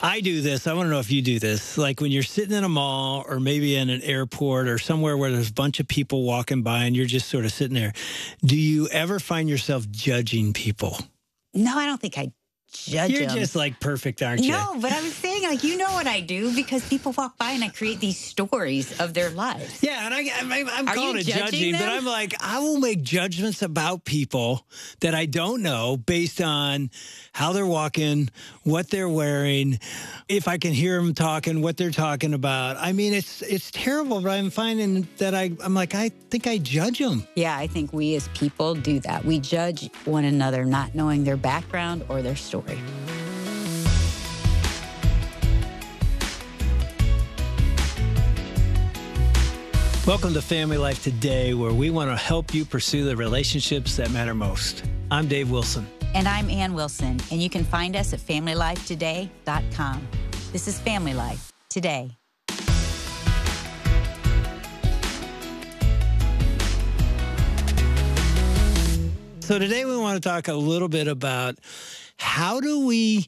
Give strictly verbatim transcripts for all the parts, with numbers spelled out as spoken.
I do this. I want to know if you do this. Like when you're sitting in a mall or maybe in an airport or somewhere where there's a bunch of people walking by and you're just sort of sitting there. Do you ever find yourself judging people? No, I don't think I judge You're them. just like perfect, aren't you? No, but I was saying, like, you know what I do because people walk by and I create these stories of their lives. Yeah, and I, I'm, I'm Are calling you it judging judging, but them? I'm like, I will make judgments about people that I don't know based on how they're walking, what they're wearing, if I can hear them talking, what they're talking about. I mean, it's it's terrible, but I'm finding that I, I'm like, I think I judge them. Yeah, I think we as people do that. We judge one another not knowing their background or their story. Welcome to Family Life Today, where we want to help you pursue the relationships that matter most. I'm Dave Wilson. And I'm Ann Wilson, and you can find us at family life today dot com. This is Family Life Today. So today we want to talk a little bit about how do we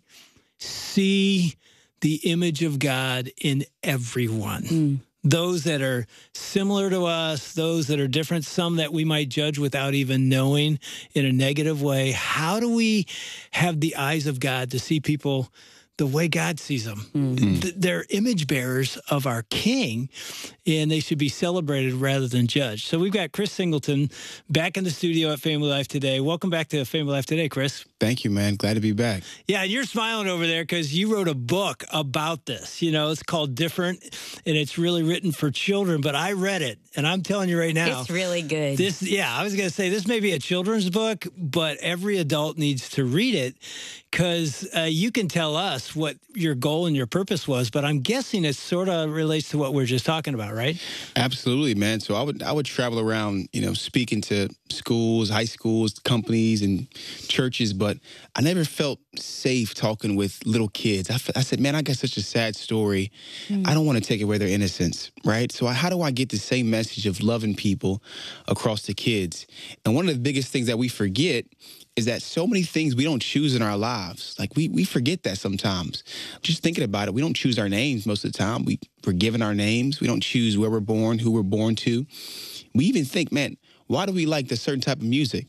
see the image of God in everyone? Mm. Those that are similar to us, those that are different, some that we might judge without even knowing in a negative way. How do we have the eyes of God to see people the way God sees them? Mm-hmm. Th- they're image bearers of our King, and they should be celebrated rather than judged. So we've got Chris Singleton back in the studio at Family Life Today. Welcome back to Family Life Today, Chris. Thank you, man. Glad to be back. Yeah, and you're smiling over there because you wrote a book about this. You know, it's called Different, and it's really written for children, but I read it, and I'm telling you right now. It's really good. This, yeah, I was going to say this may be a children's book, but every adult needs to read it because uh, you can tell us what your goal and your purpose was, but I'm guessing it sort of relates to what we we're just talking about, right? Absolutely, man. So I would I would travel around, you know, speaking to schools, high schools, companies, and churches, but I never felt safe talking with little kids. I, I said, man, I got such a sad story. Mm. I don't want to take away their innocence, right? So how do I get the same message of loving people across to kids? And one of the biggest things that we forget is that so many things we don't choose in our lives. Like, we we forget that sometimes. Just thinking about it, we don't choose our names most of the time. We, we're given our names. We don't choose where we're born, who we're born to. We even think, man, why do we like this certain type of music?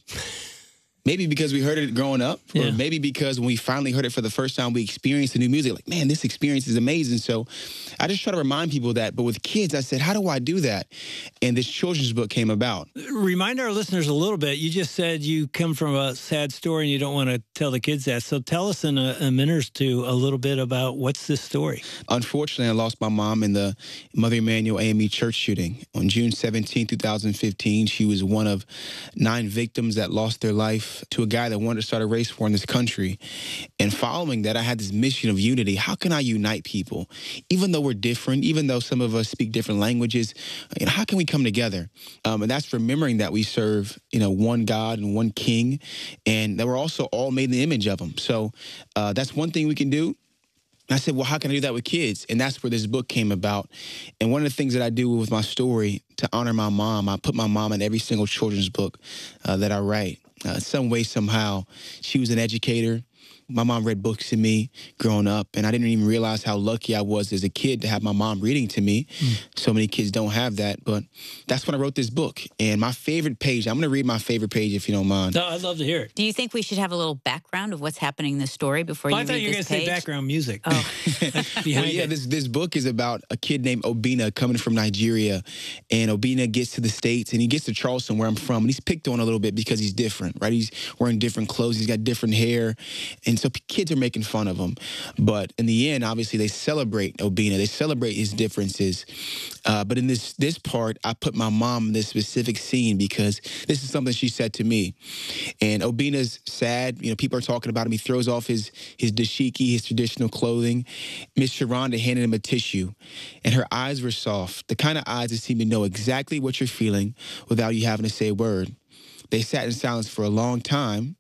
Maybe because we heard it growing up, or yeah. maybe because when we finally heard it for the first time, we experienced the new music. Like, man, this experience is amazing. So I just try to remind people that. But with kids, I said, how do I do that? And this children's book came about. Remind our listeners a little bit. You just said you come from a sad story and you don't want to tell the kids that. So tell us in a, a minute or two a little bit about what's this story. Unfortunately, I lost my mom in the Mother Emanuel A M E church shooting. On June seventeenth, two thousand fifteen, she was one of nine victims that lost their life to a guy that wanted to start a race war in this country. And following that, I had this mission of unity. How can I unite people? Even though we're different, even though some of us speak different languages, you know, how can we come together? Um, and that's remembering that we serve, you know, one God and one King, and that we're also all made in the image of him. So uh, that's one thing we can do. I said, well, how can I do that with kids? And that's where this book came about. And one of the things that I do with my story to honor my mom, I put my mom in every single children's book uh, that I write. Uh, some way, somehow, she was an educator. My mom read books to me growing up, and I didn't even realize how lucky I was as a kid to have my mom reading to me. Mm. So many kids don't have that, but that's when I wrote this book. And my favorite page, I'm going to read my favorite page if you don't mind. No, I'd love to hear it. Do you think we should have a little background of what's happening in the story before well, you I thought read you were this going to page? say background music. Oh. Well, yeah, this, this book is about a kid named Obinna coming from Nigeria. And Obinna gets to the States, and he gets to Charleston, where I'm from, and he's picked on a little bit because he's different, right? He's wearing different clothes. He's got different hair. And so kids are making fun of him. But in the end, obviously, they celebrate Obinna. They celebrate his differences. Uh, but in this this part, I put my mom in this specific scene because this is something she said to me. And Obinna's sad. You know, people are talking about him. He throws off his, his dashiki, his traditional clothing. Miss Sharonda handed him a tissue, and her eyes were soft, the kind of eyes that seem to know exactly what you're feeling without you having to say a word. They sat in silence for a long time.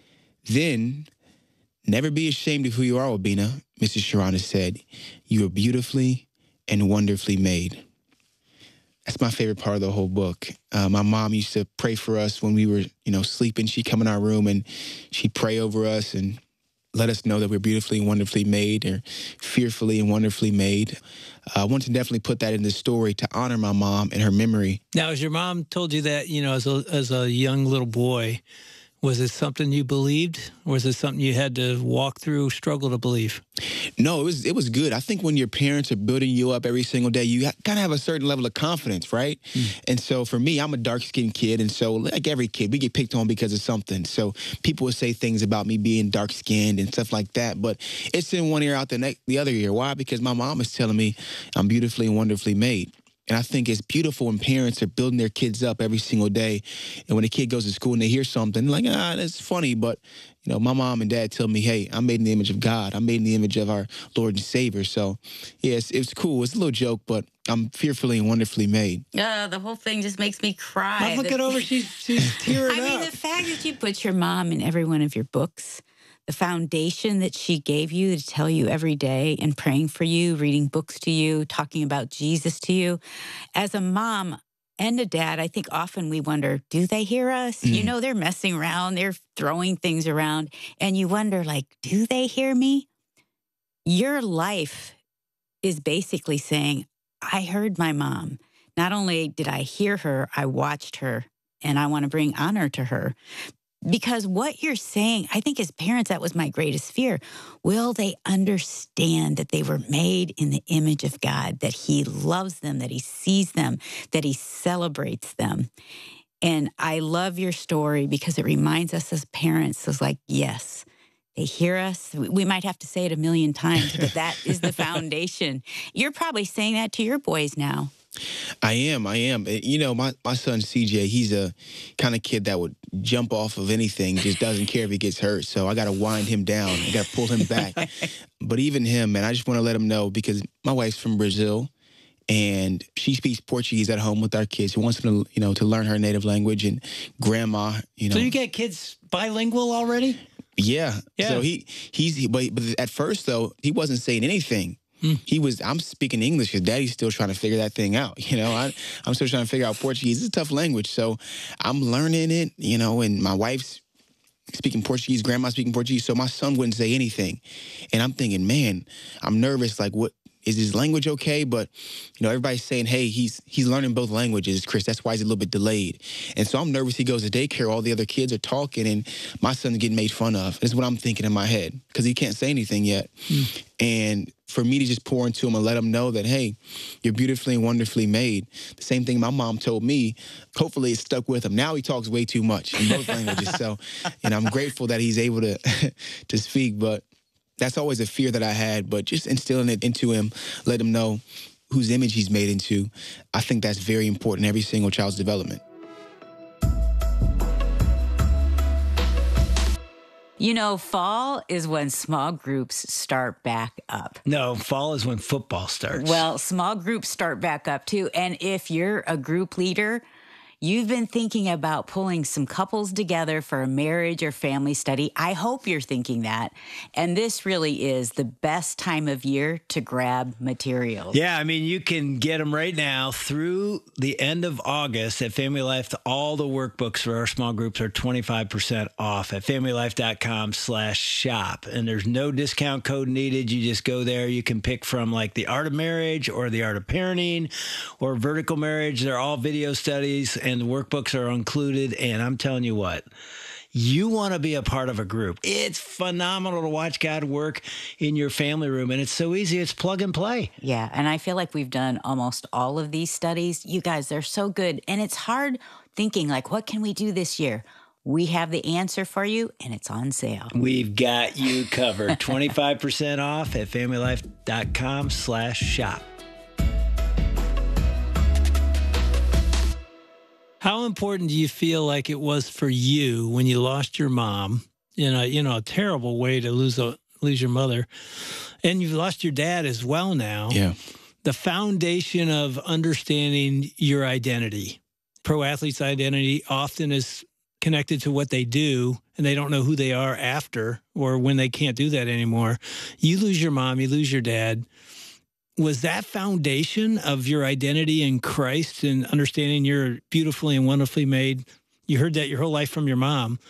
Then, never be ashamed of who you are, Obinna, Missus Sharonda said. You are beautifully and wonderfully made. That's my favorite part of the whole book. Uh, my mom used to pray for us when we were, you know, sleeping. She'd come in our room and she'd pray over us. And let us know that we're beautifully and wonderfully made, or fearfully and wonderfully made. Uh, I want to definitely put that in the story to honor my mom and her memory. Now, as your mom told you that, you know, as a, as a young little boy, was it something you believed, or was it something you had to walk through, struggle to believe? No, it was it was good. I think when your parents are building you up every single day, you kind of have a certain level of confidence, right? Mm. And so for me, I'm a dark-skinned kid, and so like every kid, we get picked on because of something. So people would say things about me being dark-skinned and stuff like that, but it's in one ear out the next, the other ear. Why? Because my mom is telling me I'm beautifully and wonderfully made. And I think it's beautiful when parents are building their kids up every single day. And when a kid goes to school and they hear something, like, ah, that's funny. But, you know, my mom and dad tell me, hey, I'm made in the image of God. I'm made in the image of our Lord and Savior. So, yes, it was cool. It's a little joke, but I'm fearfully and wonderfully made. Uh, the whole thing just makes me cry. I look it over. She's, she's tearing I up. mean, the fact that you put your mom in every one of your books, the foundation that she gave you to tell you every day and praying for you, reading books to you, talking about Jesus to you. As a mom and a dad, I think often we wonder, do they hear us? Mm. You know, they're messing around, they're throwing things around, and you wonder, like, do they hear me? Your life is basically saying, I heard my mom. Not only did I hear her, I watched her, and I want to bring honor to her. Because what you're saying, I think as parents, that was my greatest fear. Will they understand that they were made in the image of God, that he loves them, that he sees them, that he celebrates them? And I love your story because it reminds us as parents, it's like, yes, they hear us. We might have to say it a million times, but that is the foundation. You're probably saying that to your boys now. I am, I am. You know, my, my son, C J, he's a kind of kid that would jump off of anything, just doesn't care if he gets hurt. So I got to wind him down. I got to pull him back. But even him, man, I just want to let him know, because my wife's from Brazil, and she speaks Portuguese at home with our kids. She wants them to, you know, to learn her native language, and grandma, you know. So you get kids bilingual already? Yeah. Yeah. So he, he's, he, but, but at first, though, he wasn't saying anything. He was, I'm speaking English because daddy's still trying to figure that thing out. You know, I, I'm still trying to figure out Portuguese. It's a tough language. So I'm learning it, you know, and my wife's speaking Portuguese, grandma's speaking Portuguese. So my son wouldn't say anything. And I'm thinking, man, I'm nervous. Like, what, is his language okay? But, you know, everybody's saying, hey, he's he's learning both languages, Chris. That's why he's a little bit delayed. And so I'm nervous he goes to daycare. All the other kids are talking, and my son's getting made fun of. That's what I'm thinking in my head, because he can't say anything yet. Mm. And for me to just pour into him and let him know that, hey, you're beautifully and wonderfully made. The same thing my mom told me. Hopefully it stuck with him. Now he talks way too much in both languages. So, and I'm grateful that he's able to to speak. But that's always a fear that I had. But just instilling it into him, let him know whose image he's made into, I think that's very important in every single child's development. You know, fall is when small groups start back up. No, fall is when football starts. Well, small groups start back up too. And if you're a group leader, you've been thinking about pulling some couples together for a marriage or family study. I hope you're thinking that. And this really is the best time of year to grab materials. Yeah, I mean, you can get them right now through the end of August at Family Life. All the workbooks for our small groups are twenty-five percent off at familylife.com slash shop. And there's no discount code needed. You just go there. You can pick from like the Art of Marriage or the Art of Parenting or Vertical Marriage. They're all video studies, and the workbooks are included. And I'm telling you what, you want to be a part of a group. It's phenomenal to watch God work in your family room. And it's so easy. It's plug and play. Yeah. And I feel like we've done almost all of these studies. You guys, they're so good. And it's hard thinking like, what can we do this year? We have the answer for you, and it's on sale. We've got you covered. twenty-five percent off at familylife.com slash shop. How important do you feel like it was for you when you lost your mom in a, you know, a terrible way to lose a, lose your mother, and you've lost your dad as well now? Yeah. The foundation of understanding your identity. Pro athletes' identity often is connected to what they do, and they don't know who they are after or when they can't do that anymore. You lose your mom, you lose your dad. Was that foundation of your identity in Christ and understanding you're beautifully and wonderfully made? You heard that your whole life from your mom.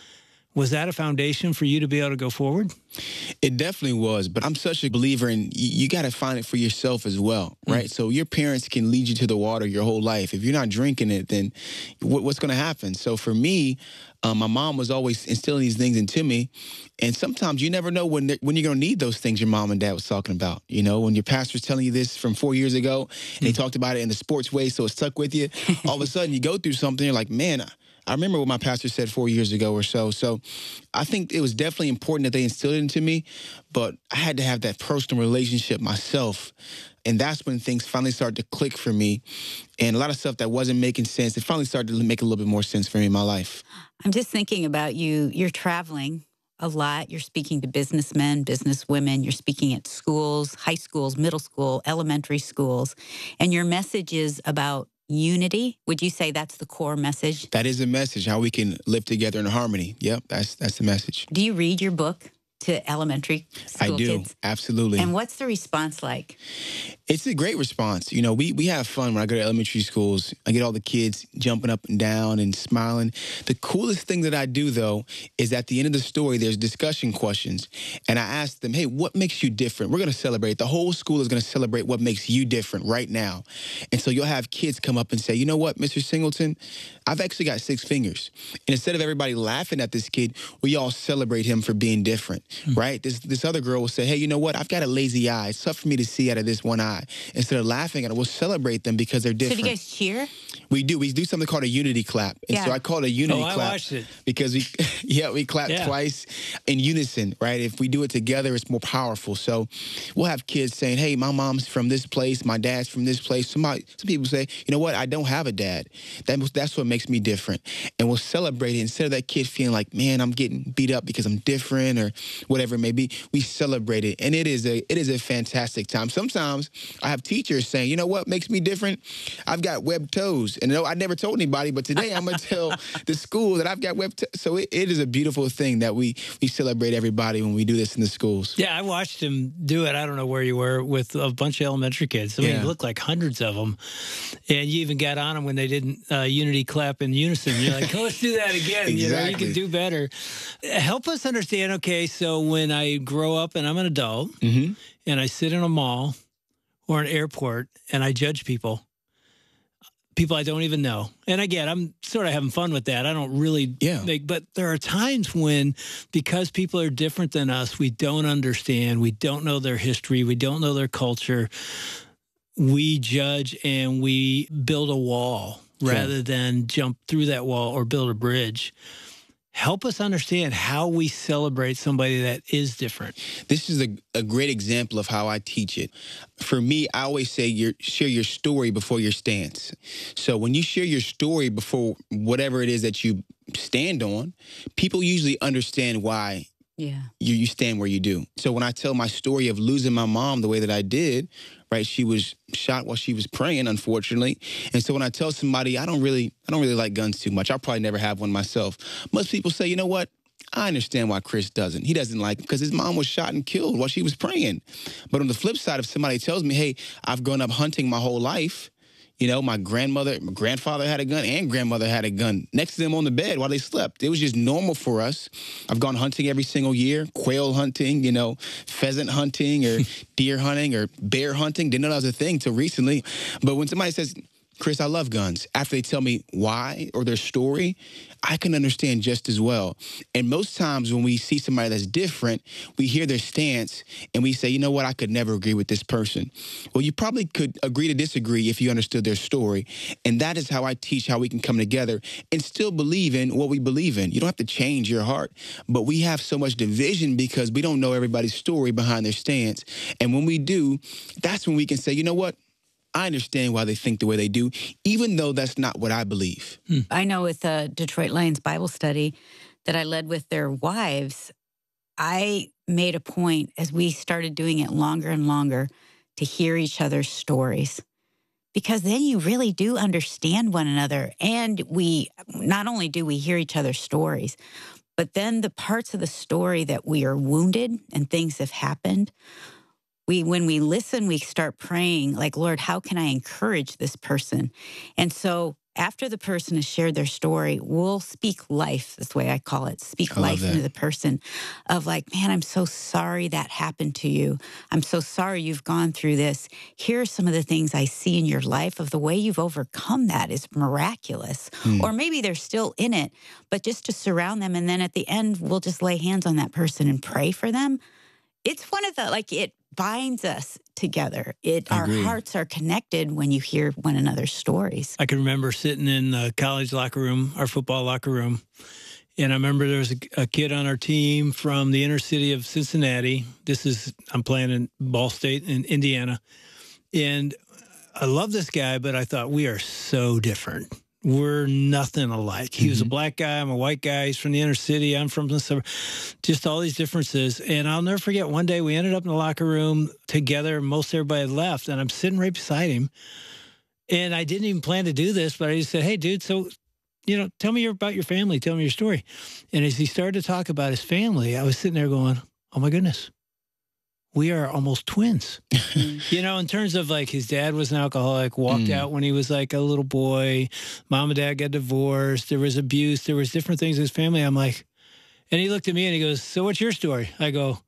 Was that a foundation for you to be able to go forward? It definitely was, but I'm such a believer in you, you got to find it for yourself as well, right? Mm. So your parents can lead you to the water your whole life. If you're not drinking it, then what, what's going to happen? So for me, um, my mom was always instilling these things into me, and sometimes you never know when when you're going to need those things your mom and dad was talking about. You know, when your pastor's telling you this from four years ago, and mm. they talked about it in the sports way, so it stuck with you. All of a sudden, you go through something, you're like, man, I remember what my pastor said four years ago or so. So I think it was definitely important that they instilled it into me, but I had to have that personal relationship myself. And that's when things finally started to click for me. And a lot of stuff that wasn't making sense, it finally started to make a little bit more sense for me in my life. I'm just thinking about you. You're traveling a lot. You're speaking to businessmen, businesswomen. You're speaking at schools, high schools, middle school, elementary schools. And your message is about unity. Would you say that's the core message? That is the message, how we can live together in harmony. Yep, that's that's the message. Do you read your book to elementary school I do, kids? Absolutely. And what's the response like? It's a great response. You know, we we have fun when I go to elementary schools. I get all the kids jumping up and down and smiling. The coolest thing that I do, though, is at the end of the story, there's discussion questions. And I ask them, hey, what makes you different? We're going to celebrate. The whole school is going to celebrate what makes you different right now. And so you'll have kids come up and say, you know what, Mister Singleton, I've actually got six fingers. And instead of everybody laughing at this kid, we all celebrate him for being different, mm-hmm. right? This, this other girl will say, hey, you know what, I've got a lazy eye. It's tough for me to see out of this one eye. Instead of laughing at it, we'll celebrate them because they're different. So do you guys cheer? We do. We do something called a unity clap. And yeah. so I call it a unity oh, I clap. watched it. Because we, yeah, we clap yeah. twice in unison, right? If we do it together, it's more powerful. So we'll have kids saying, hey, my mom's from this place, my dad's from this place. Somebody, some people say, you know what, I don't have a dad. That, that's what makes me different. And we'll celebrate it. Instead of that kid feeling like, man, I'm getting beat up because I'm different or whatever it may be, we celebrate it. And it is a it is a fantastic time. Sometimes I have teachers saying, you know what makes me different? I've got webbed toes. And no, I never told anybody, but today I'm going to tell the school that I've got webbed toes. So it, it is a beautiful thing that we, we celebrate everybody when we do this in the schools. Yeah, I watched him do it. I don't know where you were with a bunch of elementary kids. I mean, yeah. it looked like hundreds of them. And you even got on them when they didn't uh, unity clap in unison. You're like, oh, let's do that again. Exactly. You know, you can do better. Help us understand, okay, so when I grow up and I'm an adult mm-hmm. and I sit in a mall or an airport and I judge people, people I don't even know. And again, I'm sort of having fun with that. I don't really yeah. make, but there are times when, because people are different than us, we don't understand, we don't know their history, we don't know their culture, we judge and we build a wall sure. rather than jump through that wall or build a bridge. Help us understand how we celebrate somebody that is different. This is a, a great example of how I teach it. For me, I always say your, share your story before your stance. So when you share your story before whatever it is that you stand on, people usually understand why yeah. you, you stand where you do. So when I tell my story of losing my mom the way that I did, right, she was shot while she was praying, unfortunately. And so when I tell somebody I don't really, I don't really like guns too much, I'll probably never have one myself. Most people say, you know what? I understand why Chris doesn't. He doesn't like it because his mom was shot and killed while she was praying. But on the flip side, if somebody tells me, hey, I've grown up hunting my whole life, you know, my grandmother, my grandfather had a gun and grandmother had a gun next to them on the bed while they slept. It was just normal for us. I've gone hunting every single year, quail hunting, you know, pheasant hunting or deer hunting or bear hunting. Didn't know that was a thing till recently. But when somebody says, Chris, I love guns, after they tell me why or their story, I can understand just as well. And most times when we see somebody that's different, we hear their stance and we say, you know what, I could never agree with this person. Well, you probably could agree to disagree if you understood their story. And that is how I teach how we can come together and still believe in what we believe in. You don't have to change your heart, but we have so much division because we don't know everybody's story behind their stance. And when we do, that's when we can say, you know what? I understand why they think the way they do, even though that's not what I believe. Hmm. I know with the Detroit Lions Bible study that I led with their wives, I made a point as we started doing it longer and longer to hear each other's stories. Because then you really do understand one another. And we, not only do we hear each other's stories, but then the parts of the story that we are wounded and things have happened, We, when we listen, we start praying like, Lord, how can I encourage this person? And so after the person has shared their story, we'll speak life, that's the way I call it, speak I love life that. into the person of like, man, I'm so sorry that happened to you. I'm so sorry you've gone through this. Here are some of the things I see in your life of the way you've overcome that is miraculous. Hmm. Or maybe they're still in it, but just to surround them. And then at the end, we'll just lay hands on that person and pray for them. It's one of the, like, it binds us together. It, I our agree. hearts are connected when you hear one another's stories. I can remember sitting in the college locker room, our football locker room, and I remember there was a, a kid on our team from the inner city of Cincinnati. This is, I'm playing in Ball State in Indiana. And I love this guy, but I thought we are so different. We're nothing alike. He was a black guy. I'm a white guy. He's from the inner city. I'm from the suburb. Just all these differences. And I'll never forget one day we ended up in the locker room together. Most everybody had left. And I'm sitting right beside him. And I didn't even plan to do this, but I just said, hey, dude, so, you know, tell me about your family. Tell me your story. And as he started to talk about his family, I was sitting there going, oh, my goodness. We are almost twins, you know, in terms of like his dad was an alcoholic, walked Mm. out when he was like a little boy. Mom and dad got divorced. There was abuse. There was different things in his family. I'm like, and he looked at me and he goes, so what's your story? I go,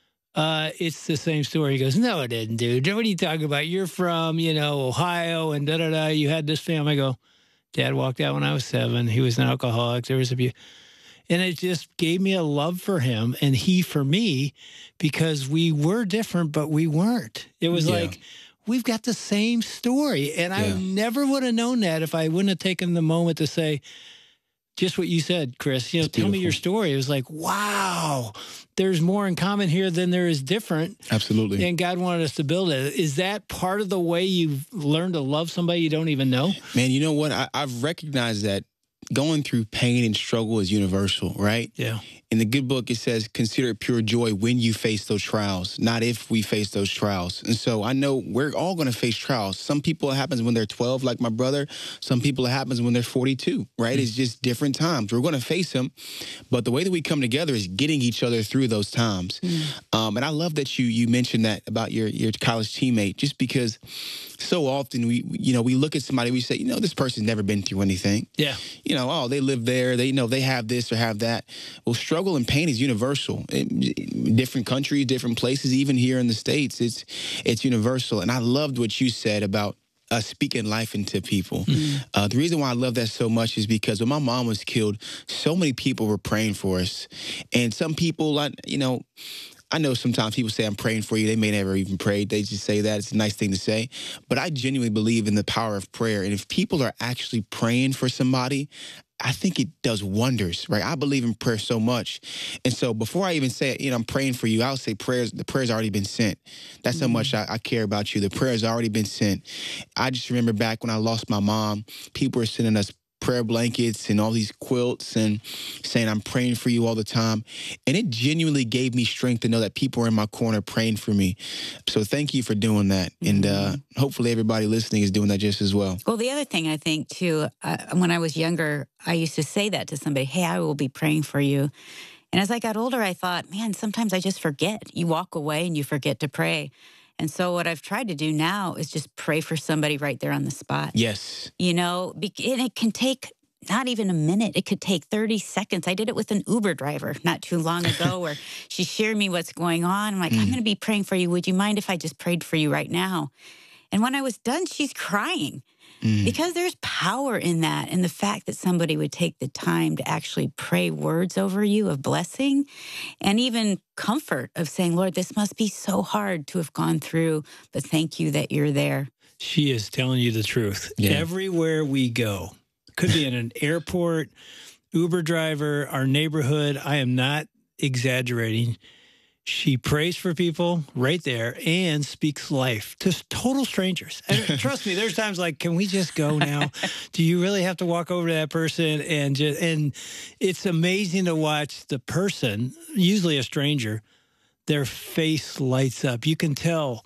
uh, it's the same story. He goes, no, it isn't, dude. What are you talking about? You're from, you know, Ohio and da da da. You had this family. I go, Dad walked out when I was seven. He was an alcoholic. There was abuse. And it just gave me a love for him and he for me because we were different, but we weren't. It was Yeah. like, we've got the same story. And I Yeah. never would have known that if I wouldn't have taken the moment to say, just what you said, Chris, you know, It's tell me your beautiful. story. It was like, wow, there's more in common here than there is different. Absolutely. And God wanted us to build it. Is that part of the way you've learned to love somebody you don't even know? Man, you know what? I, I've recognized that going through pain and struggle is universal, right? Yeah. In the good book, it says, consider it pure joy when you face those trials, not if we face those trials. And so I know we're all going to face trials. Some people it happens when they're twelve, like my brother. Some people it happens when they're forty-two, right? Mm-hmm. It's just different times. We're going to face them. But the way that we come together is getting each other through those times. Mm-hmm. Um, and I love that you you mentioned that about your, your college teammate, just because so often we, you know, we look at somebody, we say, you know, this person's never been through anything. Yeah. You know, oh, they live there. They, you know, they have this or have that. Well, struggle and pain is universal. In different countries, different places, even here in the States, it's it's universal. And I loved what you said about uh, speaking life into people. Mm-hmm. Uh, the reason why I love that so much is because when my mom was killed, so many people were praying for us. And some people, I, you know, I know sometimes people say, I'm praying for you. They may never even pray. They just say that. It's a nice thing to say. But I genuinely believe in the power of prayer. And if people are actually praying for somebody, I think it does wonders, right? I believe in prayer so much. And so before I even say, you know, I'm praying for you, I'll say prayers, the prayer's already been sent. That's mm-hmm. how much I, I care about you. The prayer's already been sent. I just remember back when I lost my mom, people were sending us prayer blankets and all these quilts and saying, I'm praying for you all the time. And it genuinely gave me strength to know that people are in my corner praying for me. So thank you for doing that. Mm-hmm. And uh, hopefully everybody listening is doing that just as well. Well, the other thing I think too, uh, when I was younger, I used to say that to somebody, hey, I will be praying for you. And as I got older, I thought, man, sometimes I just forget. You walk away and you forget to pray. And so what I've tried to do now is just pray for somebody right there on the spot. Yes. You know, and it can take not even a minute. It could take thirty seconds. I did it with an Uber driver not too long ago where she shared me what's going on. I'm like, mm. I'm going to be praying for you. Would you mind if I just prayed for you right now? And when I was done, she's crying. Mm. Because there's power in that, and the fact that somebody would take the time to actually pray words over you of blessing and even comfort of saying, Lord, this must be so hard to have gone through, but thank you that you're there. She is telling you the truth. Yeah. Everywhere we go, could be in an airport, Uber driver, our neighborhood, I am not exaggerating. She prays for people right there and speaks life to total strangers. And trust me, there's times like, can we just go now? Do you really have to walk over to that person? And just, and it's amazing to watch the person, usually a stranger, their face lights up. You can tell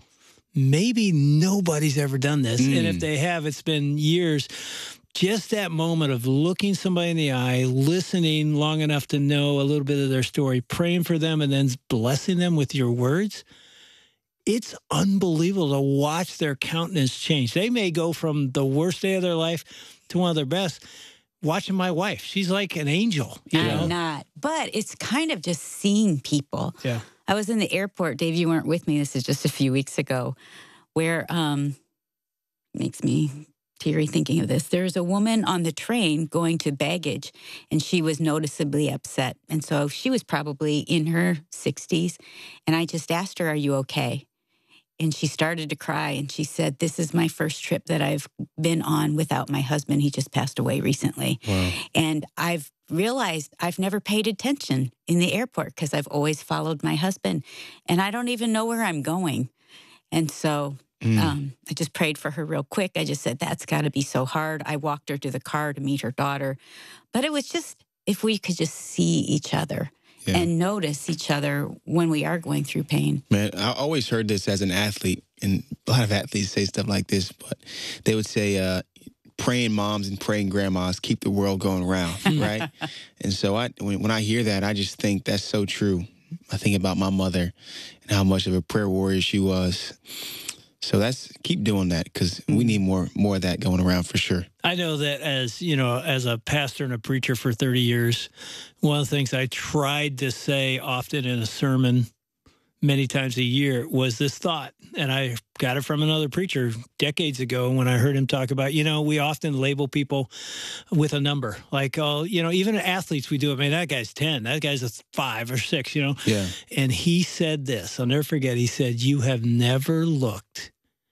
maybe nobody's ever done this. Mm. And if they have, it's been years. Just that moment of looking somebody in the eye, listening long enough to know a little bit of their story, praying for them, and then blessing them with your words, it's unbelievable to watch their countenance change. They may go from the worst day of their life to one of their best watching my wife. She's like an angel. You know? I'm not. But it's kind of just seeing people. Yeah. I was in the airport. Dave, you weren't with me. This is just a few weeks ago, where um makes me teary thinking of this. There's a woman on the train going to baggage, and she was noticeably upset. And so she was probably in her sixties. And I just asked her, "Are you okay?" And she started to cry. And she said, "This is my first trip that I've been on without my husband. He just passed away recently." Wow. And I've realized I've never paid attention in the airport because I've always followed my husband. And I don't even know where I'm going. And so Mm. Um, I just prayed for her real quick. I just said, that's got to be so hard. I walked her to the car to meet her daughter. But it was just, if we could just see each other yeah. and notice each other when we are going through pain. Man, I always heard this as an athlete, and a lot of athletes say stuff like this, but they would say, uh, praying moms and praying grandmas keep the world going round, right? And so I, when, when I hear that, I just think that's so true. I think about my mother and how much of a prayer warrior she was. So that's keep doing that, because we need more more of that going around for sure. I know that as, you know, as a pastor and a preacher for thirty years, one of the things I tried to say often in a sermon many times a year was this thought. And I got it from another preacher decades ago when I heard him talk about, you know, we often label people with a number. Like, oh, you know, even athletes, we do it. I mean, that guy's ten. That guy's a five or six, you know. Yeah. And he said this. I'll never forget. He said, you have never looked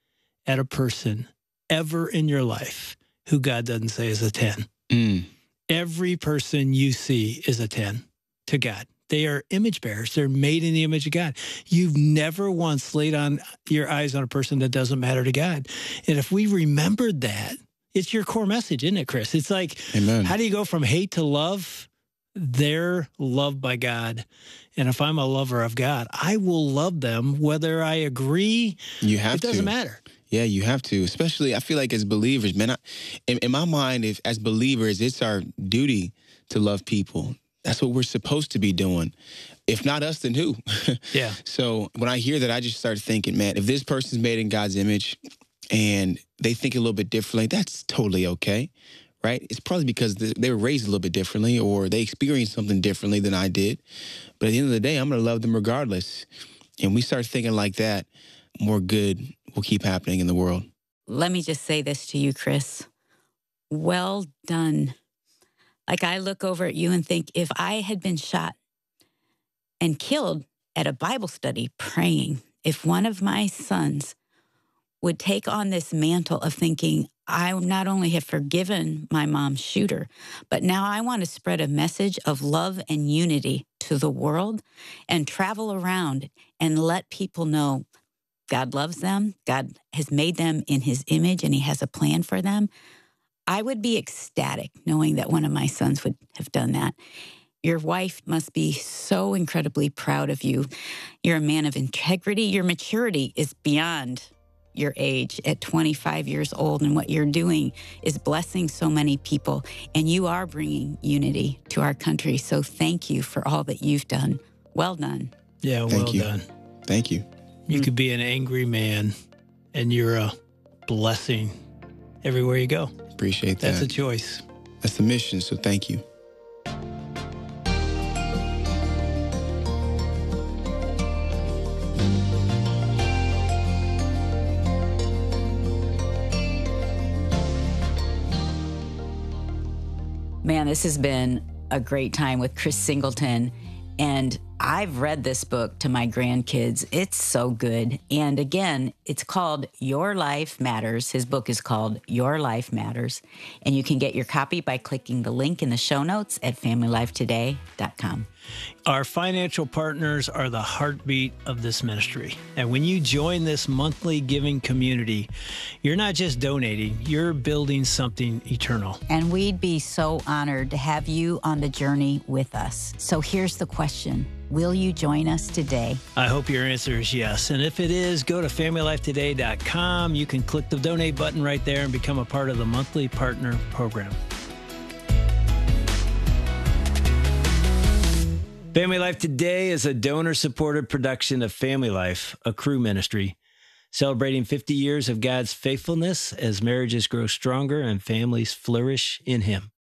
at a person ever in your life who God doesn't say is a ten. Mm. Every person you see is a ten to God. They are image bearers. They're made in the image of God. You've never once laid on your eyes on a person that doesn't matter to God. And if we remembered that, it's your core message, isn't it, Chris? It's like, Amen. How do you go from hate to love? They're loved by God. And if I'm a lover of God, I will love them whether I agree. You have to. It doesn't to. matter. Yeah, you have to. Especially, I feel like as believers, man, I, in, in my mind, if as believers, it's our duty to love people. That's what we're supposed to be doing. If not us, then who? Yeah. So when I hear that, I just start thinking, man, if this person's made in God's image and they think a little bit differently, that's totally okay, right? It's probably because they were raised a little bit differently or they experienced something differently than I did. But at the end of the day, I'm going to love them regardless. And we start thinking like that, more good will keep happening in the world. Let me just say this to you, Chris. Well done. Like, I look over at you and think, if I had been shot and killed at a Bible study praying, if one of my sons would take on this mantle of thinking, I not only have forgiven my mom's shooter, but now I want to spread a message of love and unity to the world and travel around and let people know God loves them, God has made them in his image, and he has a plan for them. I would be ecstatic knowing that one of my sons would have done that. Your wife must be so incredibly proud of you. You're a man of integrity. Your maturity is beyond your age at twenty-five years old, and what you're doing is blessing so many people, and you are bringing unity to our country. So thank you for all that you've done. Well done. Yeah, Thank well you. done. Thank you. You mm. could be an angry man, and you're a blessing everywhere you go. Appreciate that. That's a choice. That's the mission, so thank you. Man, this has been a great time with Chris Singleton. And I've read this book to my grandkids. It's so good. And again, it's called Your Life Matters. His book is called Your Life Matters. And you can get your copy by clicking the link in the show notes at family life today dot com. Our financial partners are the heartbeat of this ministry. And when you join this monthly giving community, you're not just donating, you're building something eternal. And we'd be so honored to have you on the journey with us. So here's the question. Will you join us today? I hope your answer is yes. And if it is, go to family life today dot com. You can click the donate button right there and become a part of the monthly partner program. Family Life Today is a donor-supported production of Family Life, a Cru ministry. celebrating fifty years of God's faithfulness as marriages grow stronger and families flourish in Him.